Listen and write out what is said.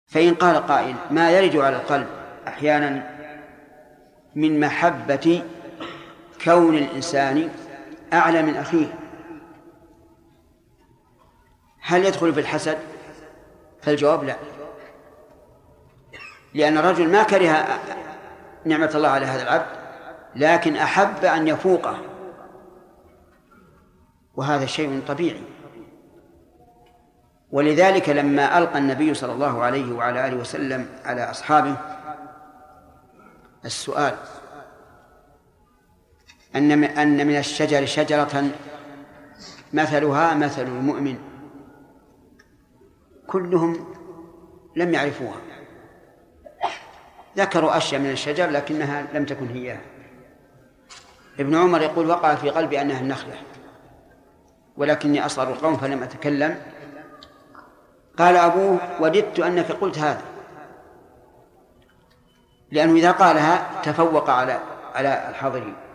فإن قال قائل ما يرد على القلب أحيانا من محبة كون الإنسان أعلى من أخيه، هل يدخل في الحسد؟ فالجواب لا، لأن الرجل ما كره نعمة الله على هذا العبد، لكن أحب أن يفوقه، وهذا شيء طبيعي. ولذلك لما ألقى النبي صلى الله عليه وعلى آله وسلم على أصحابه السؤال أن من الشجر شجرة مثلها مثل المؤمن، كلهم لم يعرفوها، ذكروا أشياء من الشجر لكنها لم تكن هي. ابن عمر يقول وقع في قلبي أنها النخلة ولكني أصغر القوم فلم أتكلم. قال أبوه وددت أنك قلت هذا، لأنه إذا قالها تفوق على الحاضرين.